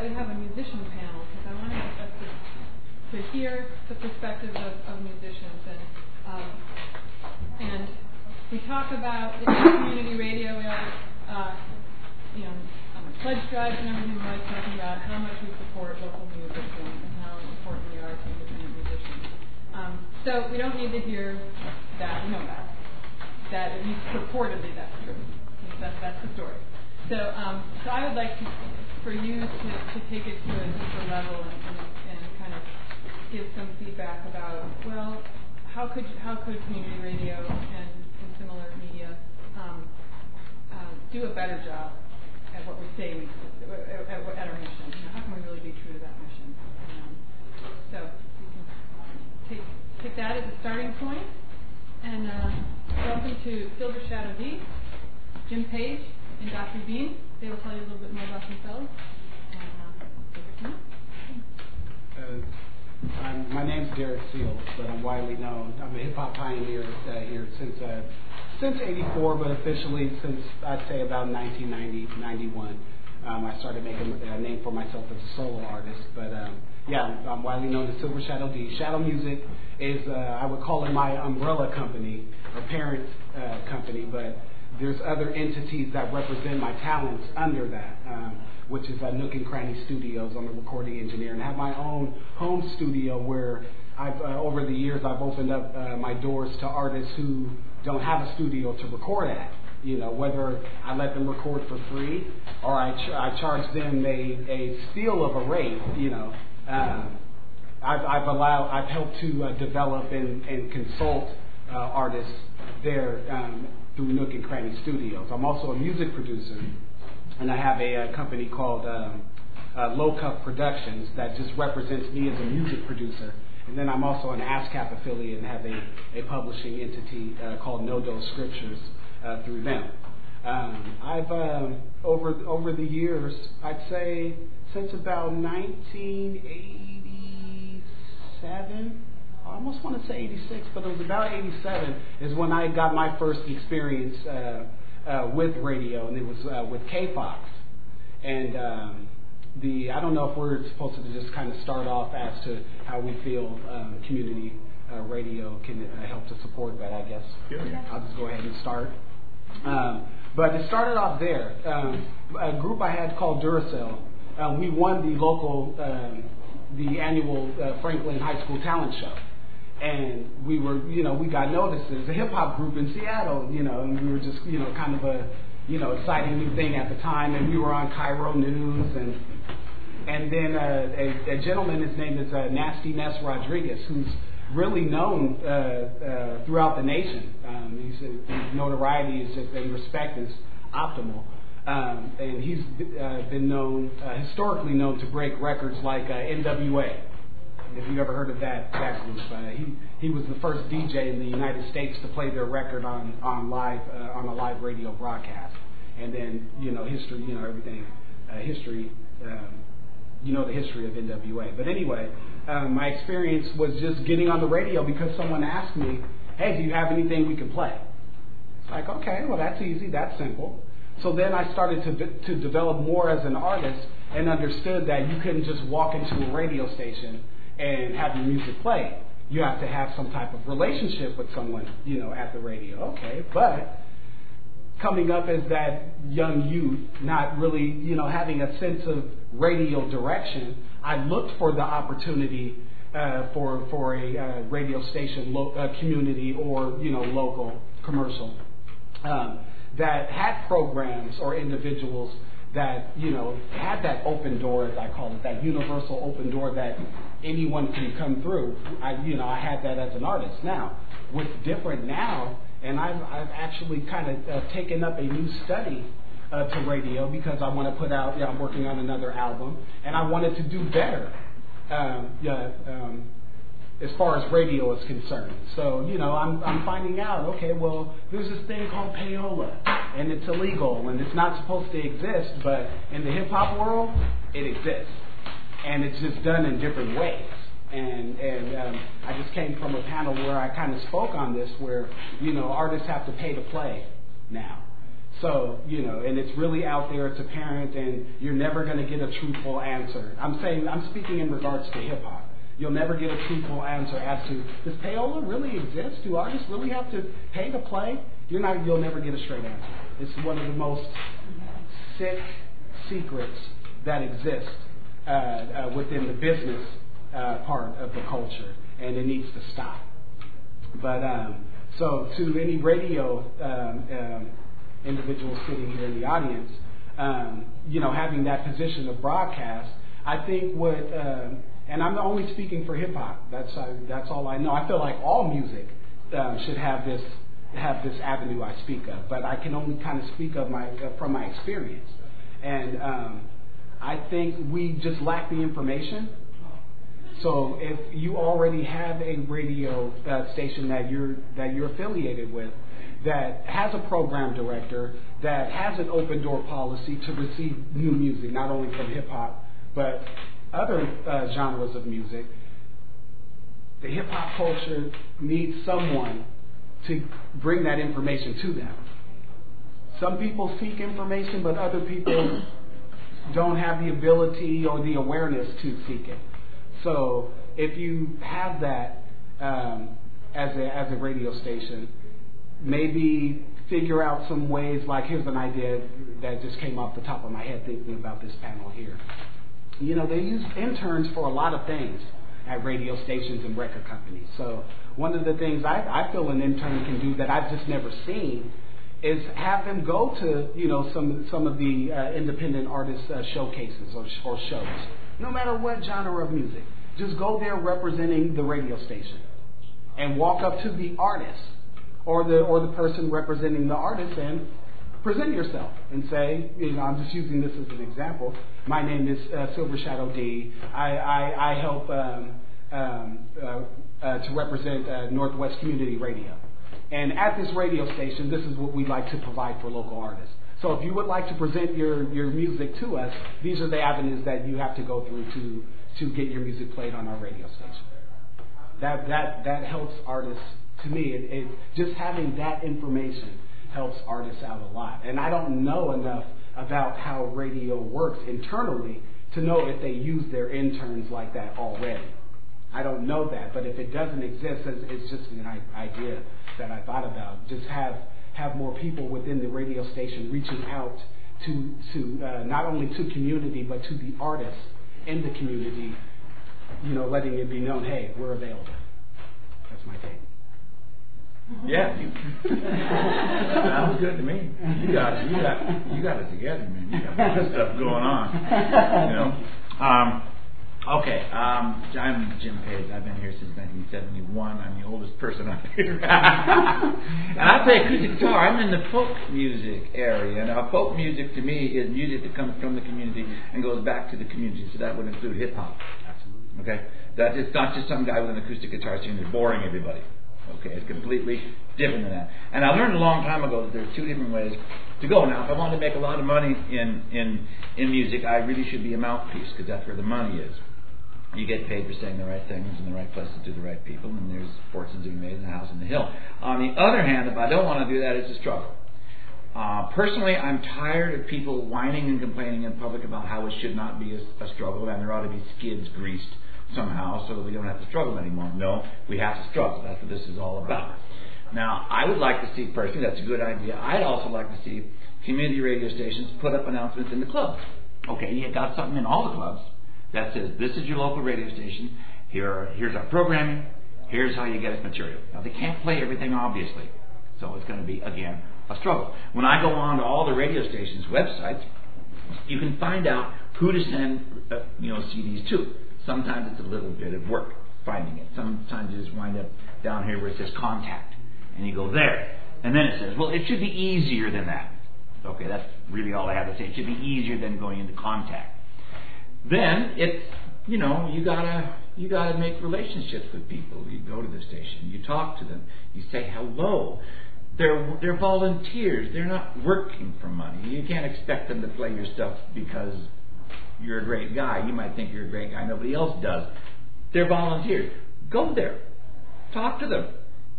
we have a musician panel because I wanted us to hear the perspectives of musicians. And we talk about in community radio. We always, on the pledge drives and everything, we're always talking about how much we support local music and how important we are to independent musicians. So we don't need to hear that. We know that. That at least purportedly that's true. That's the story. So I would like for you to take it to a deeper level and kind of give some feedback about, well, how could community radio and similar media do a better job at what we say at our mission? How can we really be true to that mission? So we can take that as a starting point. And welcome to Silver Shadow D, Jim Page, and Dr. Bean. They will tell you a little bit more about themselves. My name's Derek Seals, but I'm widely known. I'm a hip-hop pioneer here since '84, but officially since I'd say about 1990, 91. I started making a name for myself as a solo artist, but I'm widely known as Silver Shadow D. Shadow Music is, I would call it my umbrella company or parent company, but there's other entities that represent my talents under that, which is Nook and Cranny Studios. I'm a recording engineer and have my own home studio where I've over the years I've opened up my doors to artists who don't have a studio to record at. You know, whether I let them record for free or I charge them a steal of a rate. You know, I've helped to develop and consult artists there through Nook and Cranny Studios. I'm also a music producer, and I have a company called Low Cuff Productions that just represents me as a music producer. And then I'm also an ASCAP affiliate and have a publishing entity called No Dose Scriptures through them. I've over the years, I'd say since about 1987, I almost want to say 86, but it was about 87 is when I got my first experience with radio, and it was with K-Fox. And I don't know if we're supposed to just kind of start off as to how we feel community radio can help to support that, I guess. Yeah. I'll just go ahead and start. But it started off there. A group I had called Duracell, we won the annual Franklin High School Talent Show. And we were, we got noticed as a hip-hop group in Seattle, and we were just, kind of a, exciting new thing at the time. And we were on Cairo News. And then a gentleman, his name is Nasty Ness Rodriguez, who's really known throughout the nation. His notoriety is just, and respect is optimal. And he's been known, historically known to break records like NWA. If you've ever heard of that group, he was the first DJ in the United States to play their record on a live radio broadcast. And then, history, everything, history, the history of NWA. But anyway, my experience was just getting on the radio because someone asked me, hey, do you have anything we can play? It's like, okay, well, that's easy, that's simple. So then I started to develop more as an artist and understood that you couldn't just walk into a radio station and have your music played. You have to have some type of relationship with someone, at the radio. Okay, but coming up as that young youth, not really, having a sense of radio direction, I looked for the opportunity for a radio station, community or, local commercial that had programs or individuals that, had that open door, as I call it, that universal open door that anyone can come through. I had that as an artist. Now, what's different now, and I've actually kind of taken up a new study to radio because I want to put out, I'm working on another album, and I wanted to do better as far as radio is concerned. So, I'm finding out, okay, well, there's this thing called payola, and it's illegal, and it's not supposed to exist, but in the hip-hop world, it exists. And it's just done in different ways. And I just came from a panel where I kind of spoke on this, where, artists have to pay to play now. So, and it's really out there, it's apparent, and you're never going to get a truthful answer. I'm speaking in regards to hip hop. You'll never get a truthful answer as to, does payola really exist? Do artists really have to pay to play? You'll never get a straight answer. It's one of the most sick secrets that exist within the business part of the culture, and it needs to stop. But so to any radio individuals sitting here in the audience, having that position of broadcast, I think what, and I'm only speaking for hip hop. That's all I know. I feel like all music should have this avenue I speak of, but I can only kind of speak of from my experience, and I think we just lack the information. So if you already have a radio station that you're affiliated with, that has a program director, that has an open door policy to receive new music, not only from hip hop but other genres of music, the hip hop culture needs someone to bring that information to them. Some people seek information, but other people don't have the ability or the awareness to seek it. So if you have that as a radio station, maybe figure out some ways, like here's an idea that just came off the top of my head thinking about this panel here. They use interns for a lot of things at radio stations and record companies. So one of the things I feel an intern can do that I've just never seen is have them go to some of the independent artist showcases or shows, no matter what genre of music. Just go there representing the radio station and walk up to the artist or the person representing the artist and present yourself and say, I'm just using this as an example. My name is Silver Shadow D. I help to represent Northwest Community Radio. And at this radio station, this is what we'd like to provide for local artists. So if you would like to present your music to us, these are the avenues that you have to go through to get your music played on our radio station. That helps artists. To me, it just having that information helps artists out a lot. And I don't know enough about how radio works internally to know if they use their interns like that already. I don't know that, but if it doesn't exist, it's just an idea that I thought about. Just have more people within the radio station reaching out to not only to community but to the artists in the community, letting it be known, hey, we're available. That's my take. Yeah, sounds good to me. You got it together, man. You got a lot of stuff going on. Okay, I'm Jim Page. I've been here since 1971. I'm the oldest person up here. And I play acoustic guitar. I'm in the folk music area. Now, folk music to me is music that comes from the community and goes back to the community. So that would include hip hop. Absolutely. Okay, that it's not just some guy with an acoustic guitar singing that's boring everybody. Okay, it's completely different than that. And I learned a long time ago that there's two different ways to go. Now, if I want to make a lot of money in music, I really should be a mouthpiece because that's where the money is. You get paid for saying the right things in the right places to the right people, and there's fortunes to be made in the house and the hill. On the other hand, if I don't want to do that, it's a struggle. Personally, I'm tired of people whining and complaining in public about how it should not be a struggle, and there ought to be skids greased somehow so that we don't have to struggle anymore. No, we have to struggle. That's what this is all about. Now, I would like to see, personally, that's a good idea. I'd also like to see community radio stations put up announcements in the clubs. Okay, you got something in all the clubs that says, this is your local radio station, here's our programming, here's how you get us material. Now, they can't play everything, obviously, so it's going to be, again, a struggle. When I go on to all the radio stations' websites, you can find out who to send CDs to. Sometimes it's a little bit of work finding it. Sometimes you just wind up down here where it says contact, and you go there. And then it says, well, it should be easier than that. Okay, that's really all I have to say. It should be easier than going into contact. Then it's, you gotta make relationships with people. You go to the station, you talk to them, you say hello. They're volunteers. They're not working for money. You can't expect them to play your stuff because you're a great guy. You might think you're a great guy. Nobody else does. They're volunteers. Go there. Talk to them.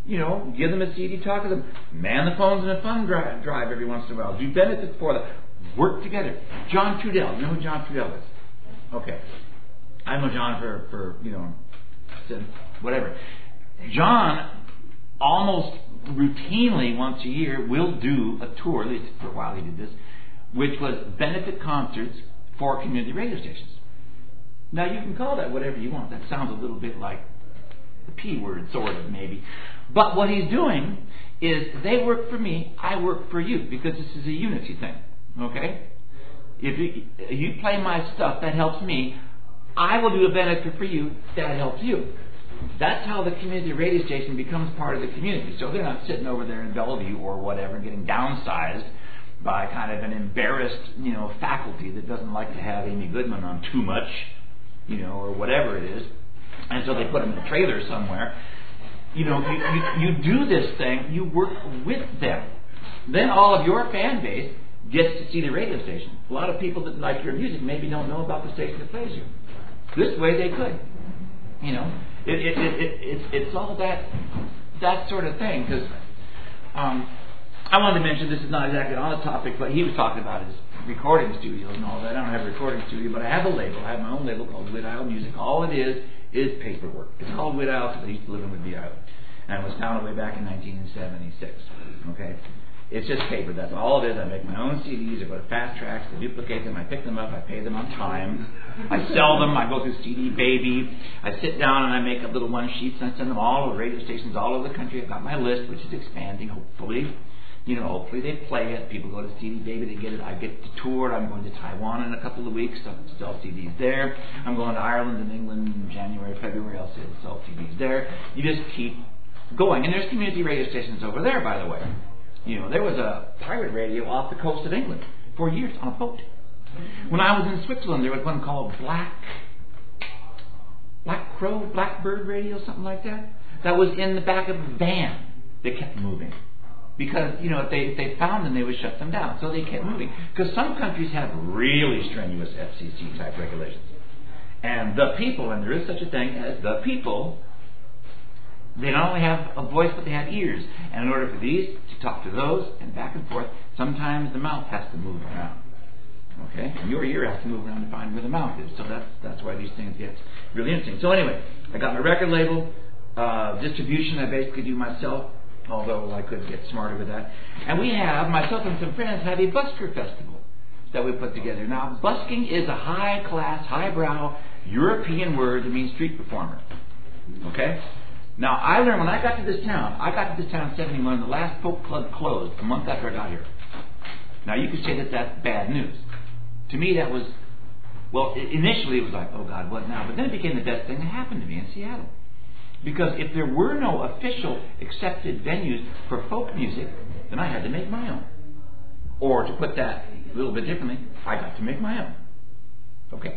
give them a CD, talk to them, man the phones in a fund drive every once in a while. Do benefits for them. Work together. John Trudell. You know who John Trudell is? Okay. I know John for whatever. John almost routinely once a year will do a tour, at least for a while he did this, which was benefit concerts for community radio stations. Now you can call that whatever you want. That sounds a little bit like the P word, sort of, maybe. But what he's doing is they work for me, I work for you, because this is a unity thing. Okay? If you play my stuff, that helps me. I will do a benefit for you, that helps you. That's how the community radio station becomes part of the community. So they're not sitting over there in Bellevue or whatever, getting downsized by kind of an embarrassed, faculty that doesn't like to have Amy Goodman on too much, or whatever it is. And so they put them in a trailer somewhere. You do this thing, you work with them. Then all of your fan base gets to see the radio station. A lot of people that like your music maybe don't know about the station that plays you. This way they could. It's all that sort of thing. Because I wanted to mention, this is not exactly on the topic, but he was talking about his recording studios and all that. I don't have a recording studio, but I have a label. I have my own label called Wood Isle Music. All it is paperwork. It's called Wood Isle because I used to live in Woodby Island. And it was founded way back in 1976. Okay? It's just paper. That's all it is. I make my own CDs. I go to Fast Tracks. I duplicate them. I pick them up. I pay them on time. I sell them. I go through CD Baby. I sit down and I make up little one sheets and I send them all to radio stations all over the country. I've got my list, which is expanding, hopefully. Hopefully they play it. People go to CD Baby, they get it. I get to tour. I'm going to Taiwan in a couple of weeks. I'll sell CDs there. I'm going to Ireland and England in January, February. I'll sell CDs there. You just keep going. And there's community radio stations over there, by the way. There was a pirate radio off the coast of England for years on a boat. When I was in Switzerland, there was one called Blackbird Radio, something like that. That was in the back of a van that kept moving. Because, if they found them, they would shut them down. So they kept moving. Because some countries have really strenuous FCC type regulations. And the people, and there is such a thing as the people, they not only have a voice, but they have ears. And in order for these to talk to those and back and forth, sometimes the mouth has to move around. Okay? And your ear has to move around to find where the mouth is. So that's why these things get really interesting. So anyway, I got my record label. Distribution I basically do myself, although I could get smarter with that. And we have, myself and some friends, have a busker festival that we put together. Now, busking is a high-class, highbrow European word that means street performer. Okay? Now, I learned when I got to this town in 1971, the last folk club closed a month after I got here. Now, you could say that that's bad news. To me, that was, initially it was like, oh God, what now? But then it became the best thing that happened to me in Seattle. Because if there were no official accepted venues for folk music, then I had to make my own. Or to put that a little bit differently, I got to make my own. Okay,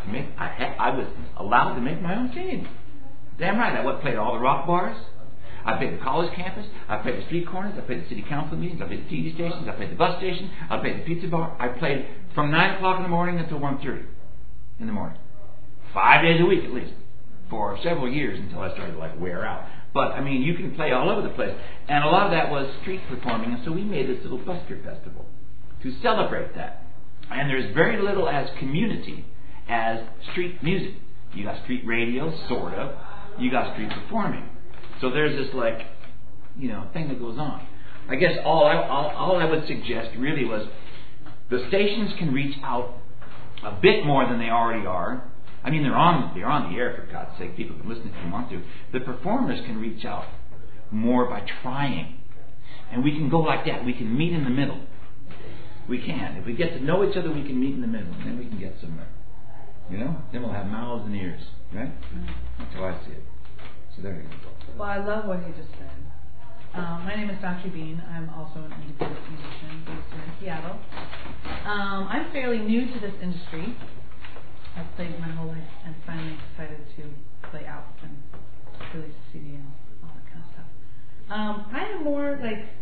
I was allowed to make my own scene. Damn right, I played all the rock bars. I played the college campus. I played the street corners. I played the city council meetings. I played the TV stations. I played the bus station. I played the pizza bar. I played from 9 o'clock in the morning until 1:30 in the morning. 5 days a week at least. For several years until I started to wear out. But you can play all over the place. And a lot of that was street performing, and so we made this little busker festival to celebrate that. And there's very little as community as street music. You got street radio, sort of. You got street performing. So there's this thing that goes on. I guess all I would suggest really was the stations can reach out a bit more than they already are. They're on the air, for God's sake. People can listen if they want to. The performers can reach out more by trying. And we can go like that. We can meet in the middle. We can. If we get to know each other, we can meet in the middle. And then we can get somewhere. Then we'll have mouths and ears. Right? That's how I see it. So there you go. Well, I love what he just said. My name is Dr. Bean. I'm also an independent musician based here in Seattle. I'm fairly new to this industry. I've played my whole life and finally decided to play out and release a CD and all that kind of stuff. I am more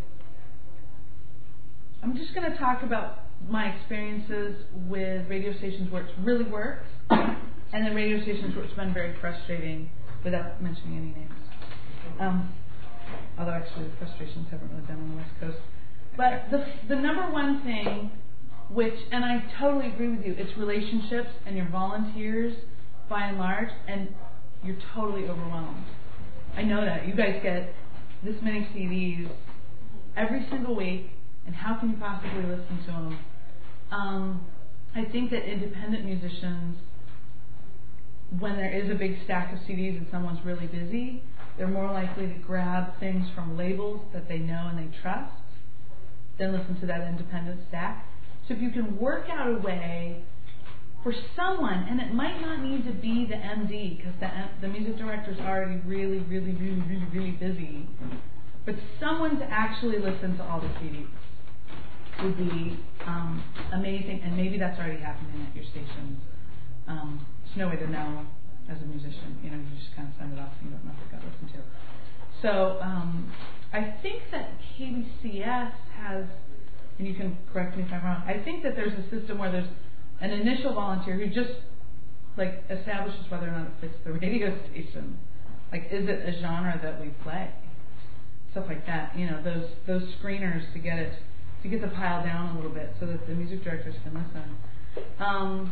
I'm just going to talk about my experiences with radio stations where it's really worked and then radio stations where it's been very frustrating without mentioning any names. although actually the frustrations haven't really been on the West Coast. But the number one thing, and I totally agree with you, it's relationships and your volunteers by and large, and you're totally overwhelmed. I know that. You guys get this many CDs every single week, and how can you possibly listen to them? I think that independent musicians, when there is a big stack of CDs and someone's really busy, they're more likely to grab things from labels that they know and they trust than listen to that independent stack. So if you can work out a way for someone, and it might not need to be the MD, because the music director's already really, really, really, really, really busy, but someone to actually listen to all the CDs would be amazing, and maybe that's already happening at your stations. There's no way to know as a musician. You just kind of send it off and you don't know if it got listened to. So I think that KBCS has, and you can correct me if I'm wrong, I think that there's a system where there's an initial volunteer who just establishes whether or not it fits the radio station. Is it a genre that we play? Stuff like that. Those screeners to get the pile down a little bit so that the music directors can listen.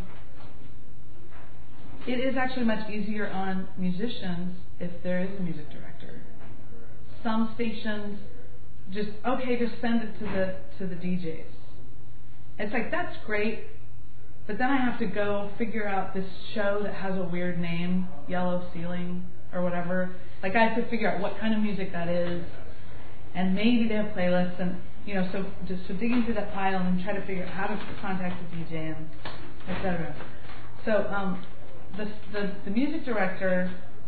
It is actually much easier on musicians if there is a music director. Some stations just send it to the DJs. It's that's great, but then I have to go figure out this show that has a weird name, Yellow Ceiling or whatever. I have to figure out what kind of music that is, and maybe they have playlists, and so digging through that pile and then try to figure out how to contact the DJ and etc. So the music director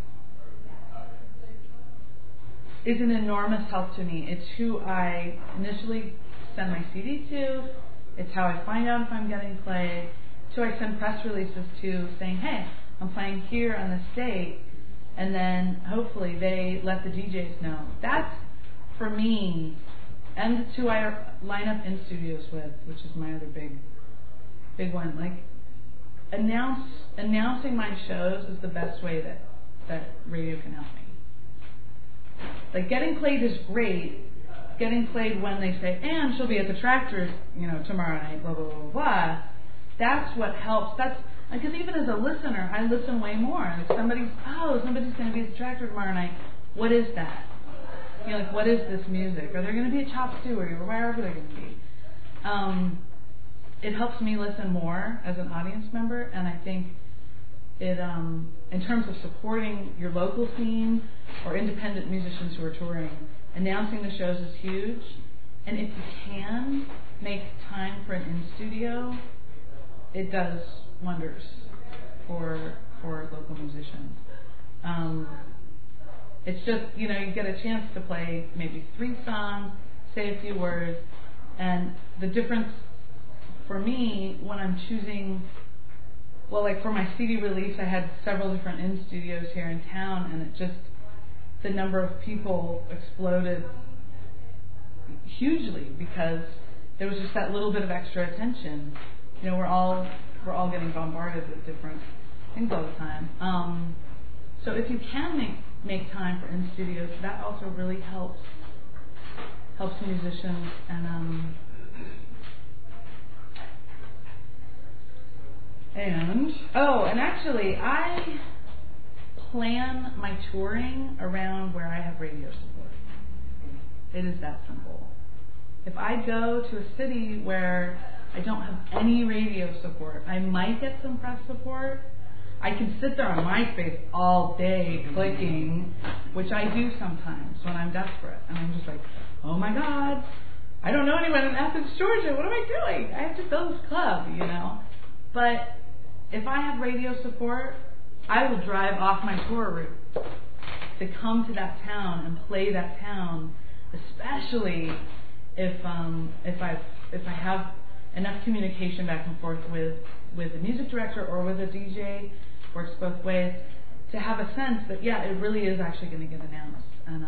is an enormous help to me. It's who I initially send my CD to. It's how I find out if I'm getting played. It's who I send press releases to saying, hey, I'm playing here on this date, and then hopefully they let the DJs know. That's, for me, and it's who I line up in studios with, which is my other big one. Announcing my shows is the best way that radio can help me. Getting played is great. Getting played when they say, and she'll be at the Tractors, tomorrow night, blah, blah, blah, blah, blah. That's what helps. That's because even as a listener, I listen way more. Somebody's going to be at the Tractor tomorrow night. What is that? What is this music? Are there going to be a Chop Suey or wherever they're going to be? It helps me listen more as an audience member, and I think it, in terms of supporting your local scene or independent musicians who are touring, announcing the shows is huge. And if you can make time for an in-studio, it does wonders for local musicians. It's just, you get a chance to play maybe 3 songs, say a few words, and the difference for me when I'm choosing, for my CD release, I had several different in-studios here in town, and the number of people exploded hugely because there was just that little bit of extra attention. We're all getting bombarded with different things all the time. So if you can make time for in-studios, that also really helps musicians. And actually, I plan my touring around where I have radio support. It is that simple. If I go to a city where I don't have any radio support, I might get some press support. I can sit there on MySpace all day clicking, which I do sometimes when I'm desperate. And I'm just oh my God, I don't know anyone in Athens, Georgia. What am I doing? I have to build this club, But if I have radio support, I will drive off my tour route to come to that town and play that town, especially if I have enough communication back and forth with the music director or with a DJ, works both ways, to have a sense that it really is actually going to get announced. And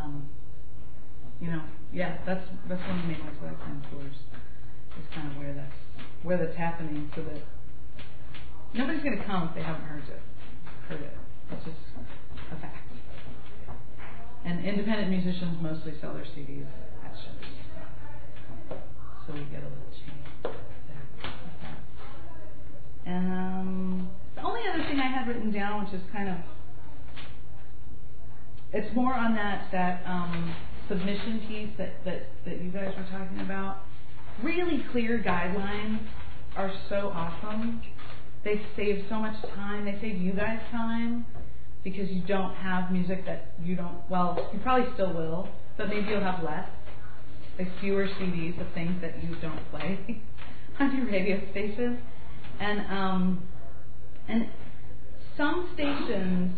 that's one of the main ways that I plan tours. Is kind of where that's happening, so that nobody's going to come if they haven't heard it. It's just a fact. And independent musicians mostly sell their CDs at shows. So we get a little change there with that. The only other thing I had written down, which is kind of, it's more on that submission piece that you guys were talking about. Really clear guidelines are so awesome. They save so much time. They save you guys time because you don't have music that you don't, well, you probably still will, but maybe you'll have less, like fewer CDs of things that you don't play on your radio station. And some stations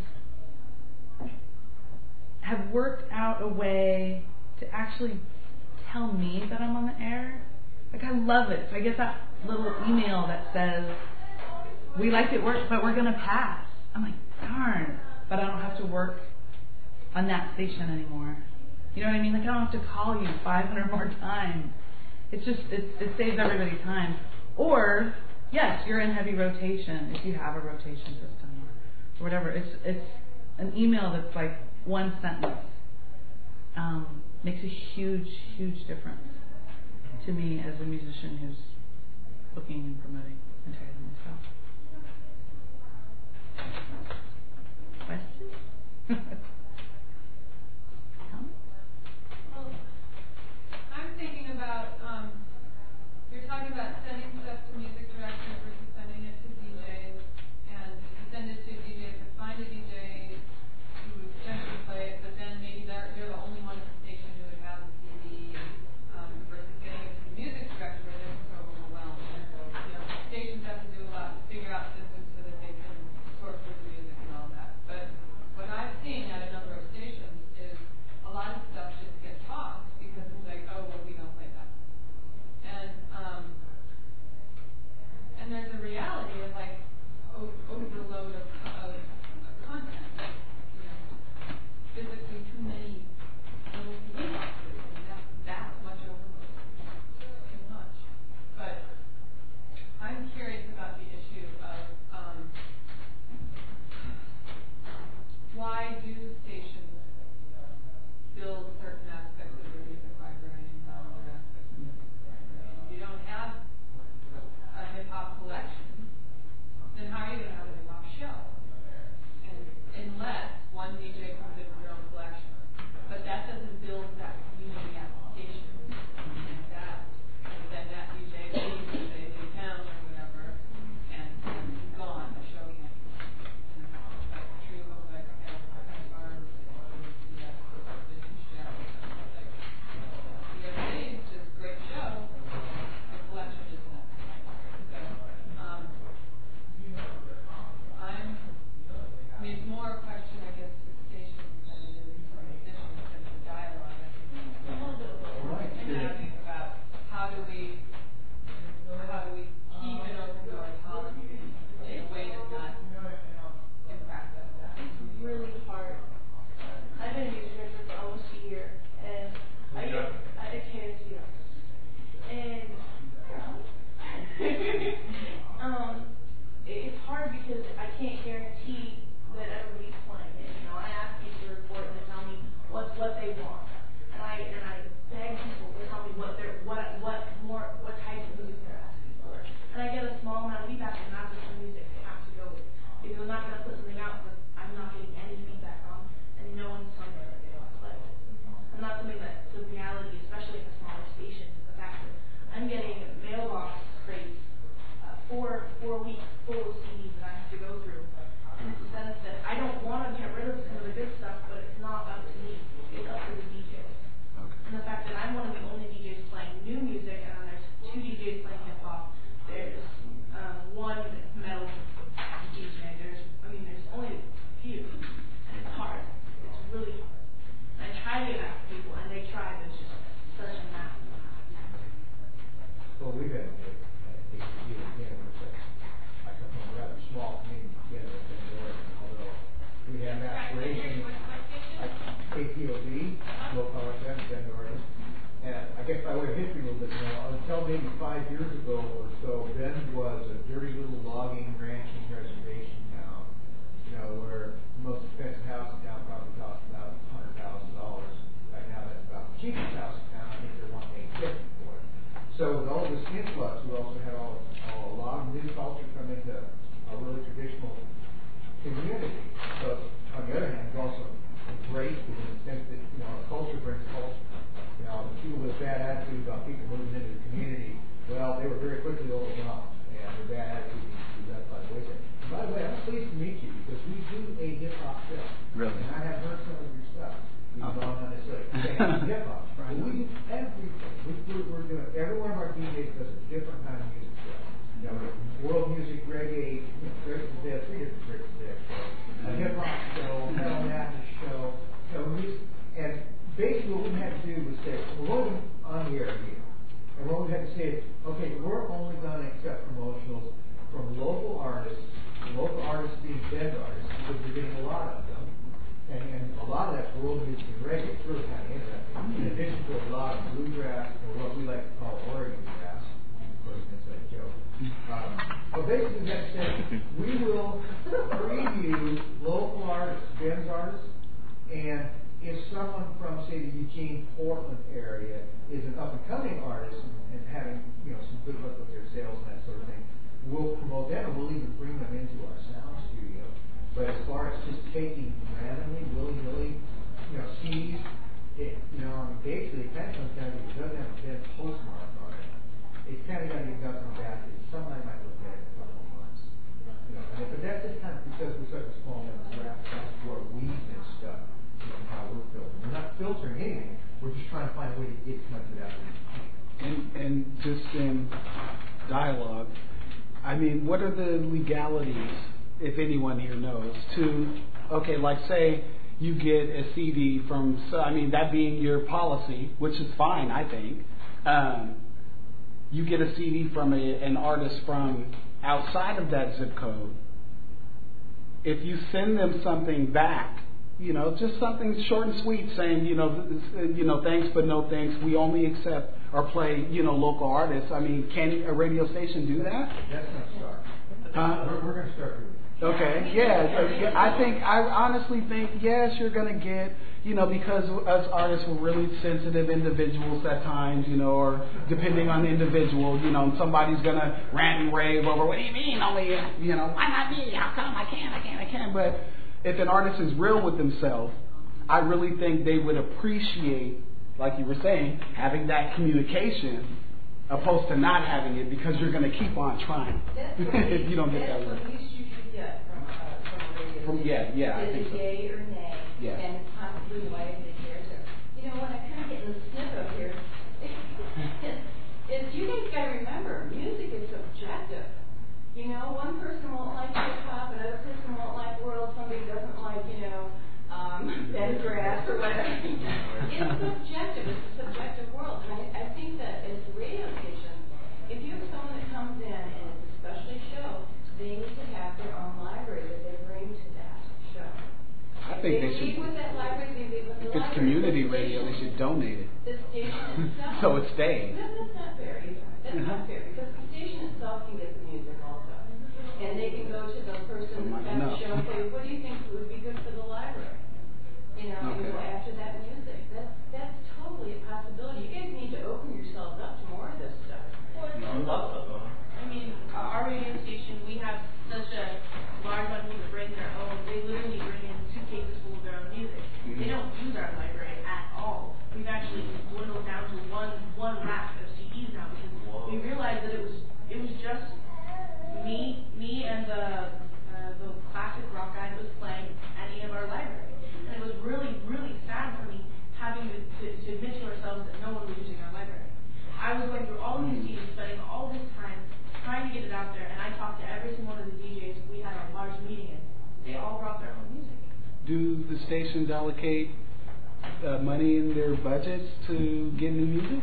have worked out a way to actually tell me that I'm on the air. Like, I love it. So I get that little email that says, we liked it work, but we're going to pass. I'm like, darn. But I don't have to work on that station anymore. You know what I mean? Like, I don't have to call you 500 more times. It's just, it saves everybody time. Or, yes, you're in heavy rotation if you have a rotation system or whatever. It's an email that's like one sentence. Makes a huge, huge difference to me as a musician who's booking and promoting entirely myself. Questions? Well, I'm thinking about, you're talking about sending stuff to music directors versus sending it to DJs, and you send it to DJs and find a DJ who would potentially play it, but then maybe they're the only one at the station who would have the CD, versus getting it to the music director where they're so overwhelmed. You know, stations have to do a lot to figure out systems so that they can sort through the music and all that. But what I've seen at a number of stations is a lot of stuff just gets tossed because it's like, oh, well, we don't play that. And there's a reality of like overload of content. You know, physically too many little CD boxes, and that's much overload. Too much. But I'm curious about the issue of why do stations build certain aspects of their music library and not other aspects of their music library? If you don't have a hip-hop collection, then how are you going to have a hip-hop show? And unless one DJ comes in with their own collection. But that doesn't build that community at the station. And then that DJ leaves and they leave town or whatever, and he's gone. The show can't go on. And it's like true of like farms, it's just a great show. The collection is not. I mean, it's more a question, I guess, to the stations than it is for musicians and the dialogue. I think it's a little bit of both. And I think about how do we keep it open to our talent in a way that's not in practice. It's really hard. I've been a music director for almost a year, and I can't see it. And it's hard because I can't guarantee that everybody's playing it. You know, I ask people to report and they tell me what they want, and I beg people to tell me what type of music they're asking for, and I get a small amount of feedback, and not just the music they have to go with. Because I'm not going to put something out that I'm not getting any feedback on, and no one's telling me that they want to play it. And that's something that's the reality, especially in a smaller station, is the fact that I'm getting mailbox crates 4 weeks full of CDs that I have to go through. And it's the sense that I don't want to get rid of some of the good stuff, but it's not up to me. It's up to the DJs. Okay. And the fact that I'm one of the only DJs playing new music, and there's 2 DJs playing hip hop. There's one metal DJ. There's only a few, and it's hard. It's really hard. And I try to get back to people, and they try, but it's just such a massive amount of time. Well, we've had I come from a rather small community together in Oregon, although we have aspirations like KPOV, low power FM, Bend, Oregon. And I guess by way of history a little bit, until maybe 5 years ago or so, Bend was a dirty little logging, ranching, reservation town, where the most expensive house in town probably cost about $100,000. cheapest house in town. I think they're $1,850 for it. So with all this influx, we also had a lot of new culture come into a really traditional community. So on the other hand, it's also great in the sense that our culture brings culture. The people with bad attitude about people moving into the community, well, they were very quickly overwhelmed, and the bad attitude was left by the wayside. By the way, I'm pleased to meet you because we do a hip hop show. Really? And I have heard some of your stuff. Even though I'm not necessarily saying hip hop. But we do everything. We're doing, every one of our DJs does a different kind of music show. World music, reggae, Drake and Dead, 3 different Drake and Dead shows. A hip hop show, metal Baptist show. And basically what we had to do was say, we're going on the air here. And what we had to say is, okay, we're only going to accept promotionals from local artists being band artists, because we're getting a lot of them. And a lot of that's world music and reggae. It's really kind of interesting. In addition to a lot of bluegrass, or what we like to call Oregon grass. Of course, that's a joke. But basically, that said, we will preview local artists, band artists, and if someone from, say, the Eugene, Portland area is an up-and-coming artist and having, some good luck with their sales and that sort of thing, we'll promote them and we'll even bring them into our sound studio. But as far as just taking randomly, willy-nilly, CDs, basically it kind of comes down to it doesn't have a dead postmark on it. It's kind of got to get done from basket. Something I might look at in a couple of months. But that's just kind of because we're such a small number of rap, that's where we've been stuck. How we're filtering. We're not filtering anything. We're just trying to find a way to get as much of that as we can. And just in dialogue, I mean, what are the legalities, if anyone here knows, to, okay, like say you get a CD from, that being your policy, which is fine, I think. You get a CD from an artist from outside of that zip code. If you send them something back, just something short and sweet saying, thanks but no thanks. We only accept or play, local artists. I mean, can a radio station do that? That's going to start. We're going to start doing that. Okay, yeah. I honestly think, yes, you're going to get, because us artists were really sensitive individuals at times, or depending on the individual, somebody's going to rant and rave over, what do you mean only, why not me? How come I can't? But if an artist is real with themselves, I really think they would appreciate, like you were saying, having that communication opposed to not having it because you're going to keep on trying if you don't get that work. That's the least you should get from a radio. I think so. Yay or nay. Yeah. And possibly why they care to. What I kind of get in the snip of here is you guys got to remember, music is subjective. One person won't like hip hop, another person won't like world, somebody doesn't like, bed grass or whatever. It's subjective. It's a subjective world. And I think that as a radio station, if you have someone that comes in and it's a specialty show, they need to have their own library that they bring to that show. I think they should. With that library, they leave with the If it's library. community radio, they should donate it. The station itself. So it stays. That's not fair either. That's not fair because the station itself can get the music also. And they can go to the person that's at the show and say, what do you think would be good for the library? And go after that music. That's totally a possibility. You guys need to open yourselves up to more of this stuff. Our radio station, we have such a large amount of people that bring their own. They literally bring in suitcases full of their own music. They don't use our library at all. We've actually dwindled down to one rack of CDs now because we realized that it was just me and the classic rock guy that was playing at any of our library. And it was really, really sad for me having to admit to ourselves that no one was using our library. I was going through all these CDs, spending all this time trying to get it out there, and I talked to every single one of the DJs we had a large meeting in. They all brought their own music. Do the stations allocate money in their budgets to get new music?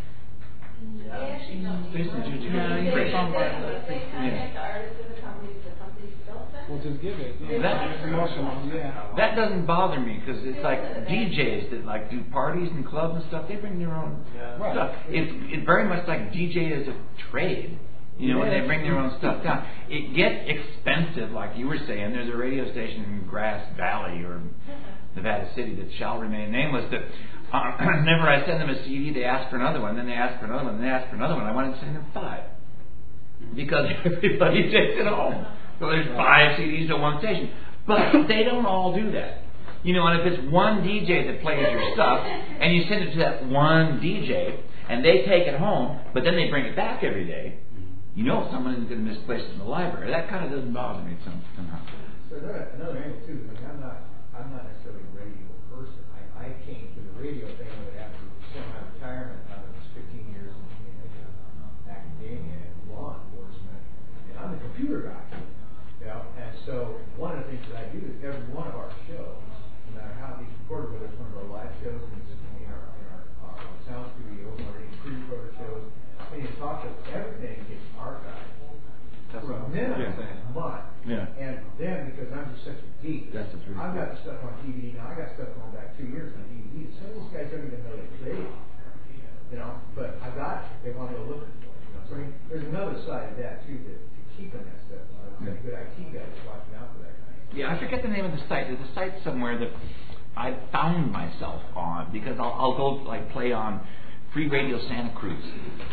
Well, just give it. That's promotional. Yeah. That doesn't bother me because it's like DJs that do parties and clubs and stuff. They bring their own stuff. It's very much like DJ as a trade. When they bring their own stuff down, it gets expensive. Like you were saying, there's a radio station in Grass Valley or Nevada City that shall remain nameless that whenever I send them a CD, they ask for another one, then they ask for another one, then they ask for another one. I wanted to send them 5 because everybody takes it home. So there's 5 CDs to one station. But they don't all do that. And if it's one DJ that plays your stuff, and you send it to that one DJ, and they take it home, but then they bring it back every day, someone is going to misplace it in the library. That kind of doesn't bother me somehow. So another angle too. I'm not necessarily a radio person. I came to the radio thing after semi-retirement. I was 15 years in academia and law enforcement, and I'm a computer guy. And so one of the things that I do is every one of our shows, no matter how it's recorded, whether it's one of our live shows in our sound studio or any pre-recorded shows, and you talk to everything gets archived for a minimum month. Yeah. And then, because I'm just such a geek, I've got the stuff on DVD now. I got stuff going back 2 years on DVD. Some of these guys don't even know they played it. But I got it. They want to go look at it. So there's another side of that too, to keeping that stuff. I'm a good IT guy that's watching out for that kind of stuff. Yeah, I forget the name of the site. There's a site somewhere that I found myself on because I'll go play on Free Radio Santa Cruz,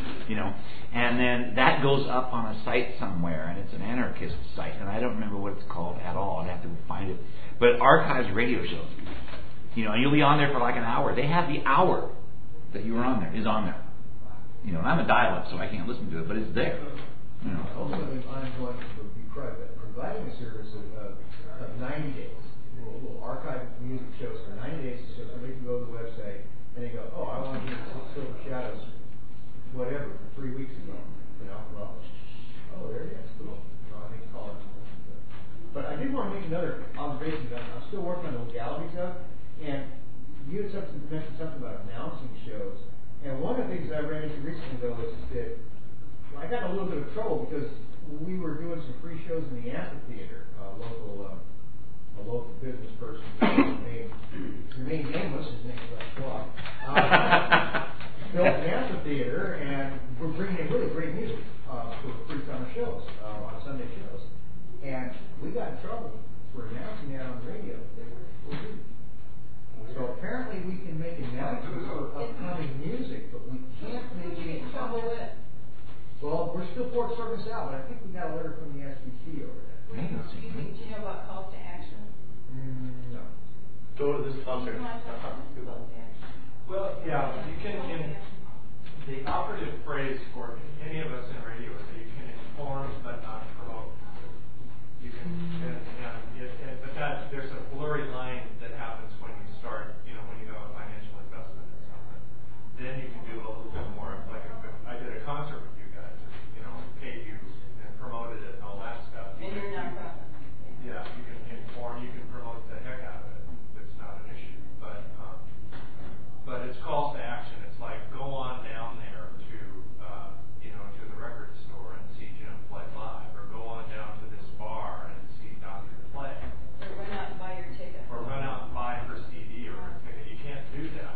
and then that goes up on a site somewhere, and it's an anarchist site, and I don't remember what it's called at all. I'd have to find it, but it archives radio shows, and you'll be on there for like an hour. They have the hour that you were on there is on there, and I'm a dial-up, so I can't listen to it, but it's there. Ultimately, I'm going to be providing a service of 90 days. We'll archive music shows for 90 days, so somebody can go to the website and they go, oh, I want to hear Silver Shadows, whatever, 3 weeks ago. Well, oh, there it is, cool. I think call it. But I did want to make another observation. I'm still working on the legality stuff, and you had mentioned something about announcing shows. And one of the things I ran into recently, though, is that I got in a little bit of trouble because we were doing some free shows in the amphitheater, a local business person remained nameless, his name was Schwab, built an amphitheater, and we're bringing in really great music for free summer shows, on Sunday shows. And we got in trouble for announcing that on the radio. So apparently we can make announcements for upcoming music, but we can't make any trouble with. Well, we're still sorting this out, but I think we got a letter from the SBC over there. Do you know about calls to action? No. So this is Hunter. Well, yeah, you can. The operative phrase for any of us in radio is that you can inform but not promote. You can, but there's a blurry line that happens when you start. When you have a financial investment in something, then you can do a little bit more. Like if I did a concert with you guys, paid you and promoted it and all that stuff. And you're nonprofit. Yeah, you can inform, you can promote the heck out of it. It's not an issue, but it's calls to action. It's like go on down there to to the record store and see Jim play live, or go on down to this bar and see Dr. play. Or run out and buy your ticket. Or run out and buy her CD or her ticket. You can't do that.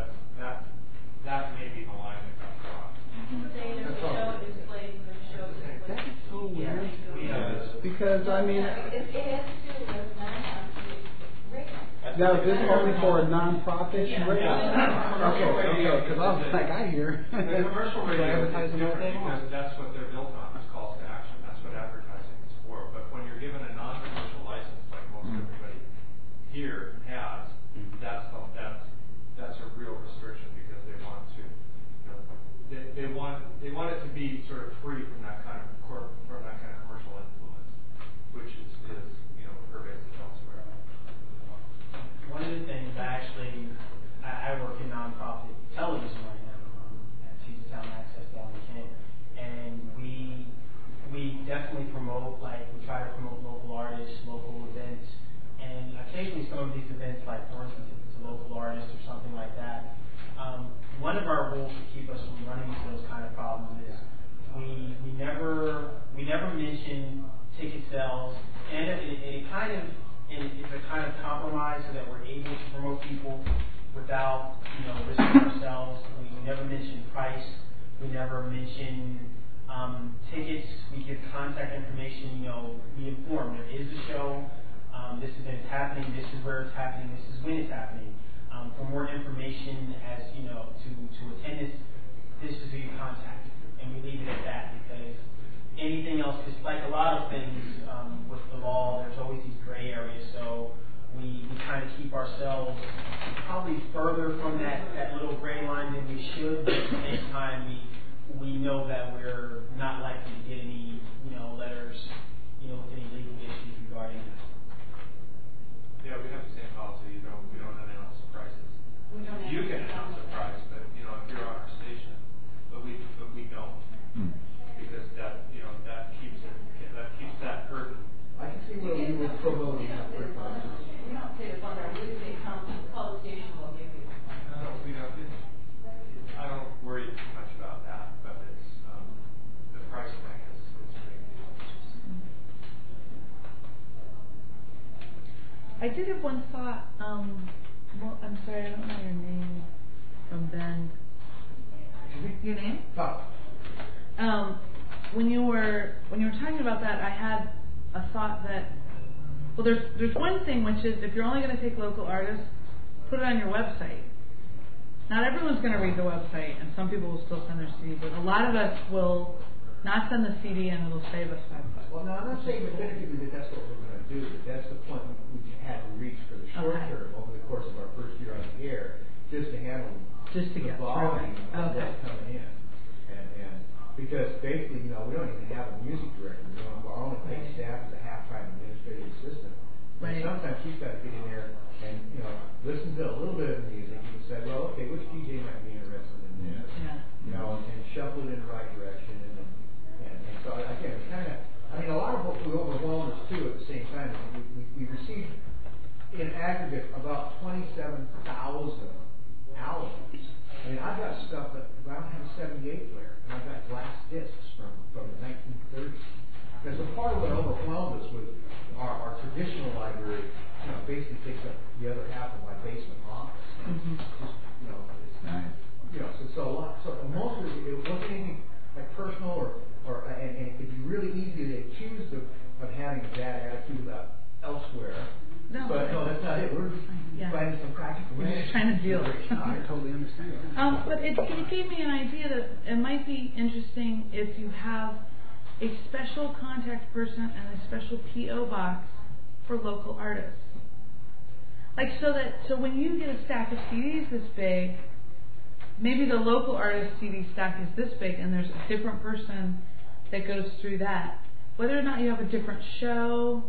That may be the line that got crossed. Say there's a show displayed for the show displayed. That's so weird. Because, I mean... It has to do with non-profit radio. Now, is this only for a non-profit radio? Okay, because I was like, I hear. The commercial radio is advertising all day different long. because that's what they're built on, is calls to action. That's what advertising is for. But when you're given a non-commercial license, like most everybody here has, that's a real restriction because they want to, they want it to be sort of free from that kind of commercial influence, which is pervasive elsewhere. One of the things I work in nonprofit television right now at Teacher Town Access down in Kent, and we definitely promote, we try to promote local artists, local events, and occasionally some of these events, like for instance, if it's a local artist or something like that, one of our rules to keep us from running into those kind of problems is we never mention ticket sales, and it's a kind of compromise so that we're able to promote people without risking ourselves. We never mention price. We never mention tickets. We give contact information. We inform there is a show. This event is happening. This is where it's happening. This is when it's happening. For more information, as you know, to attend this is who you contact, and we leave it at that because anything else, just like a lot of things with the law, there's always these gray areas. So we kind of keep ourselves probably further from that little gray line than we should, but at the same time, we know that we're not likely to get any letters with any legal issues regarding that. Yeah, we have the same policy. We don't announce prices. You can announce a price, but if you're on our station, but we don't because that keeps that curtain. I can see where we would promote that for prices. We don't say it's on our list, they come to call the station, we'll give you. I don't worry too much about that, but it's the price thing is big. I did have one thought. Well, I'm sorry, I don't know your name from Bend. Your name? Oh. When you were talking about that, I had a thought that, well, there's one thing, which is if you're only going to take local artists, put it on your website. Not everyone's going to read the website, and some people will still send their CD, but a lot of us will not send the CD, and it'll save us $5. Well, no, I'm not saying definitively that that's what we're going to do, but that's the point we had to reach for the short term over the course of our first year on the air, just to handle the volume of what's coming in. And because basically, we don't even have a music director. Our only paid staff is a half-time administrative assistant. Right. And sometimes she's got to get in there and listen to a little bit of the music and say, well, okay, which DJ might be interested in this? Yeah. And shuffle it in the right direction. And so again, a lot of what we overwhelmed us too at the same time. We received in aggregate about 27,000 albums. I mean, I've got stuff that I don't have a 78 player, and I've got glass discs from the 1930s. Because a part of what overwhelmed us was our traditional library, basically takes up the other half of my basement office. Mm-hmm. It's nice. So most of it wasn't anything like personal and it could be really easy to accuse of having a bad attitude about elsewhere. No, but no, that's not it. We're just finding some practical ways. We're just trying to deal with it. I totally understand. But it gave me an idea that it might be interesting if you have a special contact person and a special P.O. box for local artists. So when you get a stack of CDs this big, maybe the local artist CD stack is this big and there's a different person that goes through that. Whether or not you have a different show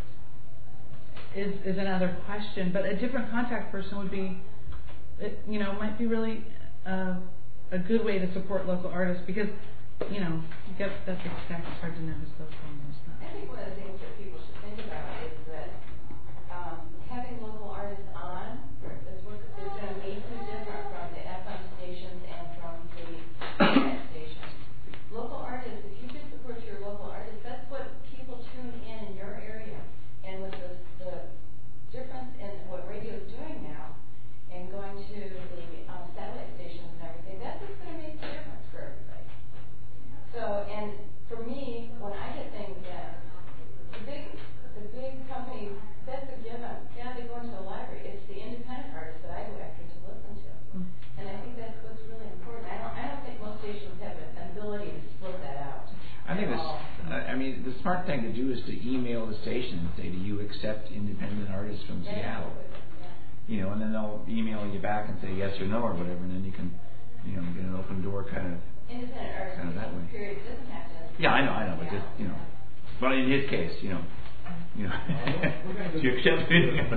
is another question, but a different contact person would be, might be really a good way to support local artists because, you get that big stack, it's hard to know who's local and who's not. I think one of the things that people should think about is that having local artists on is going to make you different from the FM stations and from the internet stations. Local artists, if you can support your local artists, that's what people tune in your area. And with the difference in what radio is doing now and going to the satellite stations and everything, that's what's going to make the difference for everybody. So, and for me, when I get things in, the big companies, that's a given. Yeah, they go into the library. It's the independent artists that I go after to listen to. And I think that's what's really important. I don't think most stations have an ability to split that out. I think the smart thing to do is to email the station and say, do you accept independent artists from Seattle? Yeah. And then they'll email you back and say yes or no or whatever, and then you can, get an open door kind of. Independent artists kind of that way. Period doesn't have to. Yeah, I know, but just but in his case, do you accept it?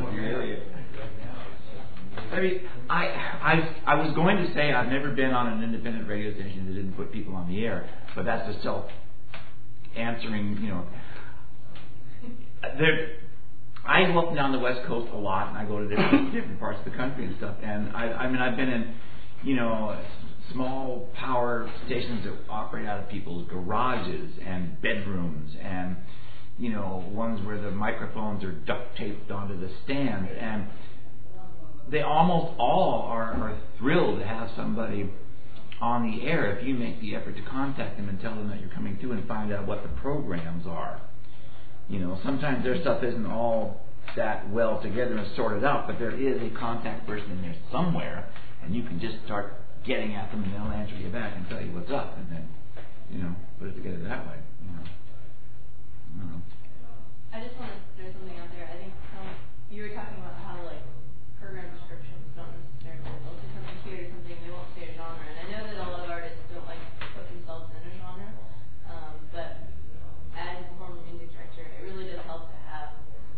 I mean, I was going to say I've never been on an independent radio station that didn't put people on the air, but that's a self-answering, I go up and down the West Coast a lot, and I go to different parts of the country and stuff, and I've been in, small power stations that operate out of people's garages and bedrooms and ones where the microphones are duct taped onto the stand, and they almost all are thrilled to have somebody on the air if you make the effort to contact them and tell them that you're coming through and find out what the programs are. Sometimes their stuff isn't all that well together and sort it out, but there is a contact person in there somewhere, and you can just start getting at them, and they'll answer you back and tell you what's up, and then, put it together that way. I just want to throw something out there. I think you were talking about how program descriptions don't necessarily they'll do something cute or something, they won't say a genre. And I know that a lot of artists don't like to put themselves in a genre, but as a former music director, it really does help to have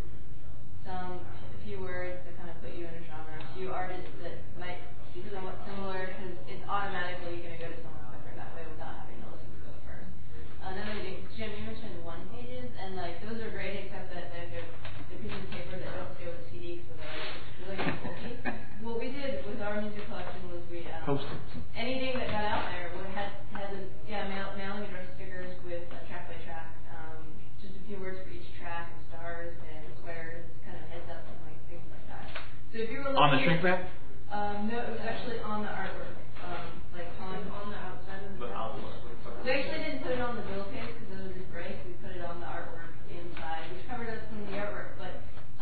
a few words that kind of put you in a genre, a few artists that might be somewhat similar, because it's automatically going to go to someone quicker that way without having to listen to it first. Another thing, Jim, you mentioned one pages, and those are great, except that they're the pieces of paper that don't stay with the CD, so they're really bulky. What we did with our music collection was we Post-it. anything that got out there, we had mailing address stickers with track by track, just a few words for each track, and stars and squares, kind of heads up and things like that. So if you were looking On the shrink wrap? no, it was actually on the artwork, on the outside of the artwork. We actually didn't put it on the bill case because it would just break. We put it on the artwork inside, which covered up some of the artwork. But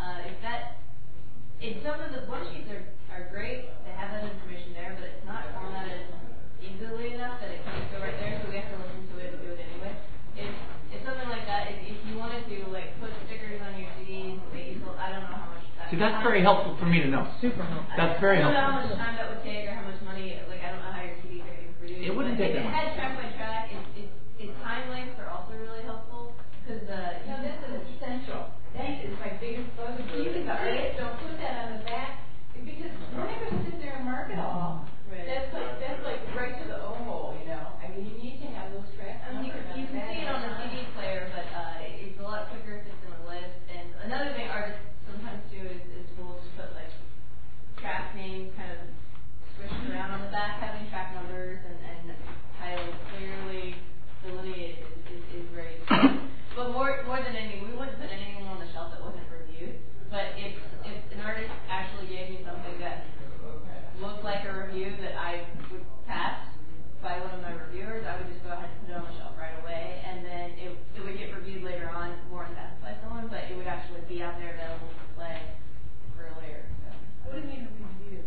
some of the one sheets are great. They have that information there, but it's not formatted easily enough that it can go right there. So we have to listen to it and do it anyway. It's something like that. If you wanted to put stickers on your CDs, I don't know how much. See, that's very helpful for me to know. Super helpful. That's very helpful. I don't know how much time that would take or how much money. I don't know how your CDs are getting produced. It wouldn't take that much. If it had track by track, its time lengths are also really helpful because this is essential. That is my biggest bugaboo. Even the artists don't put that on the back because we're not going to sit there and mark it all. Right. That's right to the O-hole, I mean, you need to have those tracks. you can see it on the CD player, but it's a lot quicker if it's in a list. And another thing artists sometimes do is we'll just put track names kind of squished around on the back, having track numbers and titles clearly delineated is very useful. But more than anything, we wouldn't put anything on the shelf that wasn't reviewed. But if an artist actually gave me something that looked like a review that I would pass by one of my reviewers, I would just go ahead and put it on the shelf right away, and then it would get reviewed later on more in depth by someone, but it would actually be out there available to play earlier. So. What do you mean a review?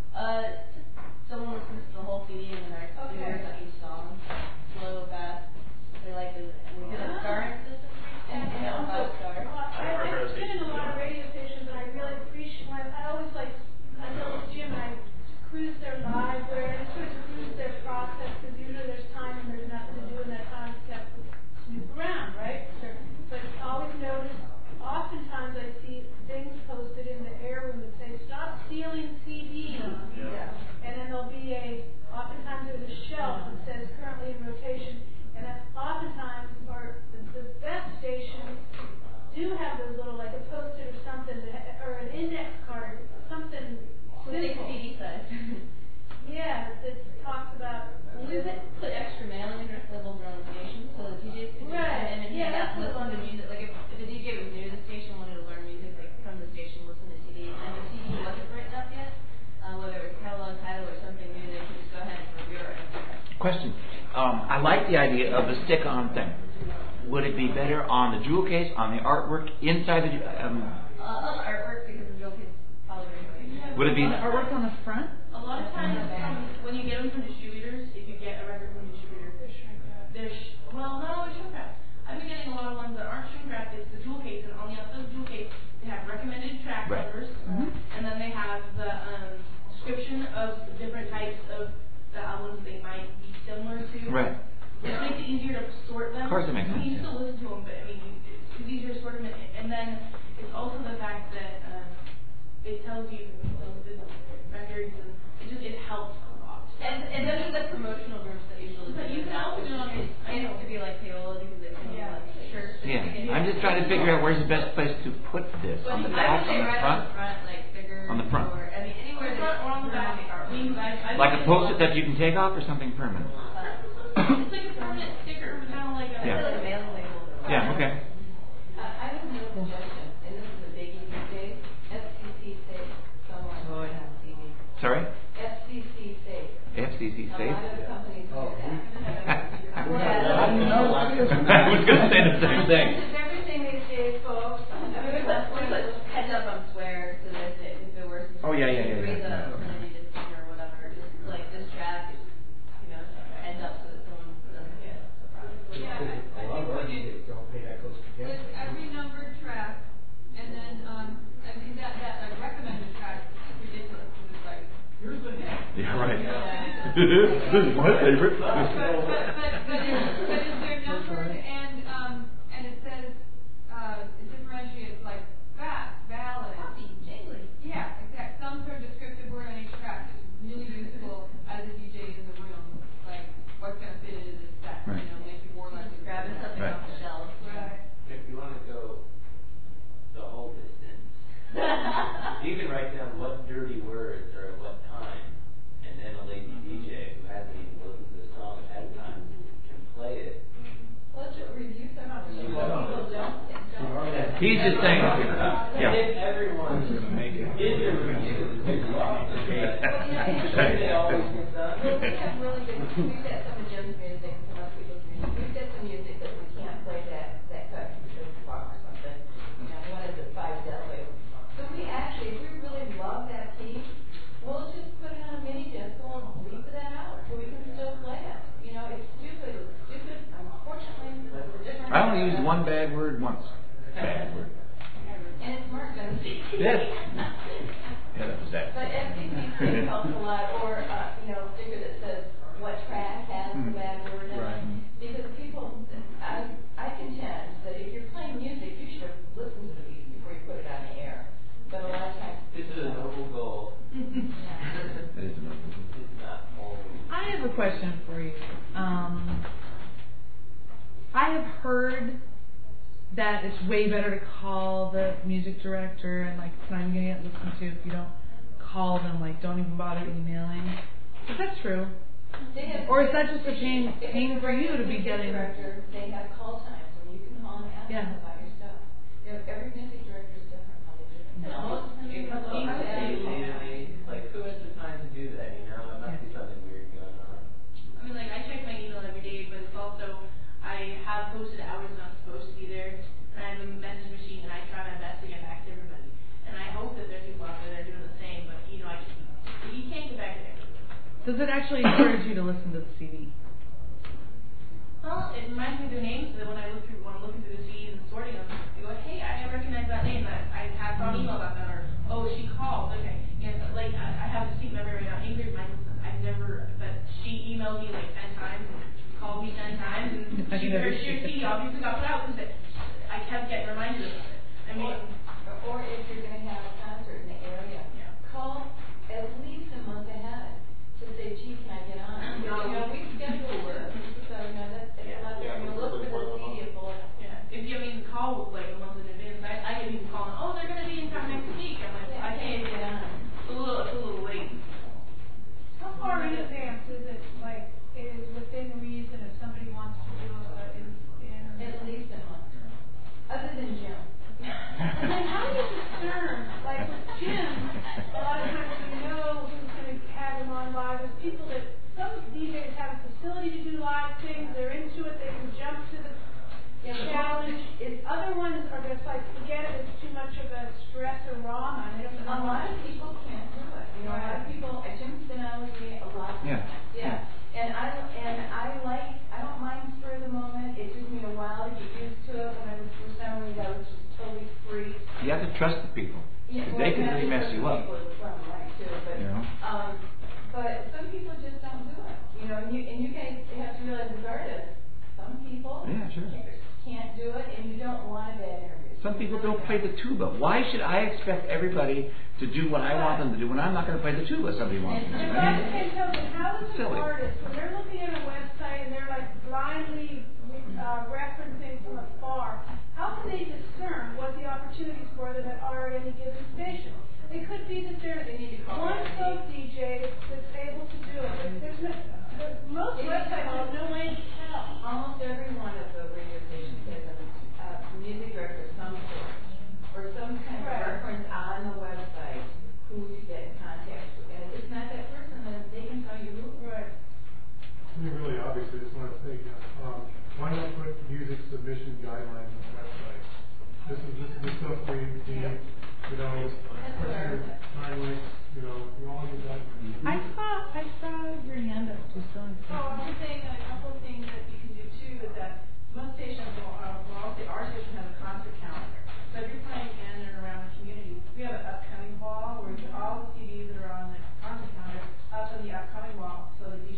Someone listens to the whole CD and then there's videos on each song, slow, fast. They like it. And we did a star system and 5 stars. I've been in a lot of radio stations, and I really appreciate. I always I know with Jim, and I cruise their library, and I sort of cruise their process because usually there's time and there's nothing to do, and that time is kept to snoop around, right? Sure. But I always notice, oftentimes I see things posted in the air room that say, "Stop stealing CDs." Yeah. And then there'll be oftentimes there's a shelf that says currently in rotation, and that's oftentimes, or the best stations do have those little, a post-it or something, or an index card, something With the simple. CD size. Yeah, that talks about. We put extra mailing address labels around the station so the DJs could Right. and then Yeah, listen to music. If the DJ was new to the station, wanted to learn music, they could come to the station, listen to CDs, and the CD wasn't written up yet, whether it was catalog title or something new, they could just go ahead and review it. Question. I like the idea of the stick-on thing. Would it be better on the jewel case, on the artwork, inside the... On the artwork, because the jewel case is probably very good. would it be... Artwork on the front? A lot of times, when you get them from distributors, if you get a record from a distributor, not always shrink wrapped. I've been getting a lot of ones that aren't shrink wrapped. It's the jewel case, and on the outside of the jewel case, they have recommended track Right. numbers, and then they have the description of the different types of the albums they might be similar to. Right. It makes it easier to sort them. Of course it makes sense, You can still listen to them, but it's easier to sort them. And then it's also the fact that it tells you the records, and it helps a lot. And those are the promotional groups that usually. But you can also do it on your. I know to be like payola because they can shirts. Yeah. I'm just trying to figure out where's the best place to put this. On the back, on the right front? on the front, stickers. On the front. Or, anywhere or on the back. Like a post-it that you can take off or something permanent? It's like a permanent sticker, kind of like a mailing label. Yeah, okay. I have no suggestion, and this is a biggie these days. FCC safe. Someone on TV. Sorry? FCC safe. FCC A safe? lot of companies do that. I was going to say the same thing. Everything these days, folks. Heads up This is my favorite. But is there numbered and it says it differentiates like fast, ballad, yeah, exactly. Some sort of descriptive word on each track is really useful as a DJ in the room. Like what's going to fit into this set, Right. make it more like Grabbing something Right. off the shelf. Right. If you want to go the whole distance, you can write down what dirty words are at what time, and then a lazy DJ who hasn't even listened to the song ahead of time can play it. Well, it's a review some of them. People don't. He's just saying. Yeah. If everyone is a review, it's wrong. They always get done. Well, we have really good, we've got some of Jim's music, some other people's music. We've got some music that we can't play that cut because it's wrong or something. You know, one is at 5 decibels. So we actually, if we really love that piece, we'll just put it on a mini disc and leave it out so we can still play it. You know, it's stupid. Unfortunately, it's different. I only used one bad word once. Bad word. And it's marked on the CD. Yes. Yeah, that was that. But FCC helps a lot, or a sticker that says what track has the bad word in it. Because people, I contend that if you're playing music, you should have listened to the piece before you put it on the air. But a lot of times, This is a noble goal. That is enough. It's not always. I have a question for you. I have heard that it's way better to call the music director and like it's not even going to get listened to if you don't call them, like don't even bother emailing. Is that true? Or is that just a pain for you to be getting? Director, they have call times when you can call and ask them about your stuff. Every music director is different. How they do it. Like, who has the time to do that, you know? There must be something weird going on. I mean, like, I check my email every day, but it's also, I have posted hours when I'm supposed to be there, and I have a message machine, and I try my best to get back to everybody. And I hope that there's people out there that are doing the same, but, you can't get back to everybody. Does it actually encourage you to listen to the CD? Well, it reminds me of their names, so that when I'm looking through the CDs and sorting them, I go, hey, I recognize that name. I have an email about that, or, oh, she called. Okay. And, like, I have a seat memory right now. Ingrid Michelson. But she emailed me like 10 times, called me 10 times, and her CD obviously got put out because I kept getting reminded of it. I mean, or if you're going to have a concert in the area, call at least a month ahead to say, gee, can I get on? We schedule work, so that's a lot better. You look for the CD full. If you call like a month in advance, I get people calling, oh, they're going to be in town next week. I'm like, I can't get on. It's a little late. How far in advance is it, like, is within reason if somebody wants to do At least a month. Other than Jim. And then how do you discern, like with Jim, a lot of times we know who's going to have him on live. There's people that, some DJs have a facility to do live things, they're into it, they can jump to the challenge. Other ones are just like, forget it, it's too much of a stress or drama. A lot of people can't do it. A lot of people, Jim's been on with me a lot of times. Yeah. And I don't mind spur of the moment. It took me a while to get used to it. When I was first time I was just totally free. You have to trust the people. They can really mess you up. But some people just don't do it. And you guys have to realize as artists, some people can't do it, and you don't want a bad interview. Some people don't play the tuba. Why should I expect everybody to do what I want them to do when I'm not going to play the tuba somebody wants them to do? How is an artist, when they're looking at a website and they're like blindly referencing from afar, how can they discern what the opportunities for them are at any given station? It could be that there's one folk DJ that's able to do it. Most websites have no way to tell. Almost every one of the radio stations has a music director of some sort, or some kind of reference on the website who you get in contact with. And if it's not that person, then they can tell you who. Right. I mean, really, obviously, I just want to say, why not put music submission guidelines on the website? This is the stuff we need, time links, all of that. I saw your hand up just so I'm just saying that a couple of things that you can do too is that most stations, our station has a concert calendar. So if you're playing in and around the community, we have an upcoming wall where all the CDs that are on the concert calendar up on the upcoming wall, so the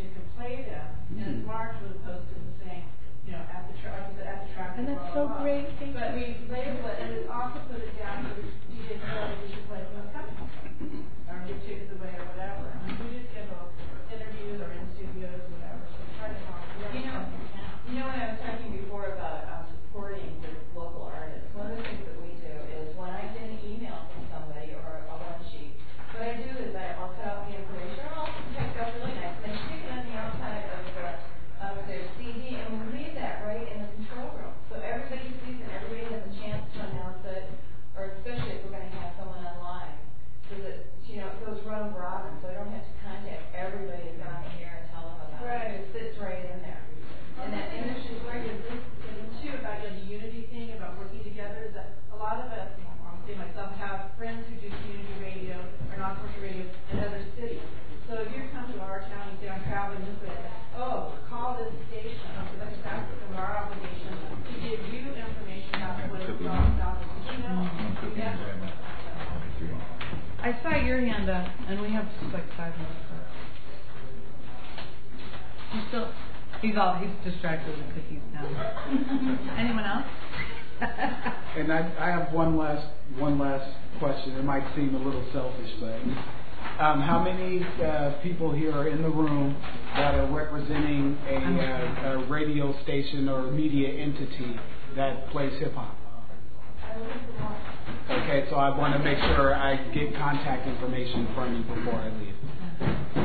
Oh, great. Thank But you. we label it and we also put it down for DJs that we should play from the company or give tickets away or whatever. I mean, we just schedule interviews or in studios or whatever. So we try to talk. You know when I was talking before about supporting the local artists, one of the things that we do is when I get an email from somebody or a one sheet, what I do is I'll cut out the information, or I'll text out really nice, and stick it on the outside of their CD, and we leave that right in the control room. So everybody sees it, everybody has a chance to announce it, or especially if we're going to have someone online, so that, it goes round robin, so I don't have to contact everybody who's on the air and tell them about it. It just sits right in there. And that industry is great. And too, about the unity thing, about working together, is that a lot of us, I'll say myself, have friends who do community radio or non-commercial radio in other cities. So if you come to our town and say, I'm traveling this way, call this station, because that's our obligation to give you information about what it's all about. I saw your hand up, and we have just like 5 minutes left. He's distracted with the cookies now. Anyone else? And I have one last question. It might seem a little selfish, but how many people here are in the room that are representing a radio station or media entity that plays hip hop? Okay, so I want to make sure I get contact information from you before I leave.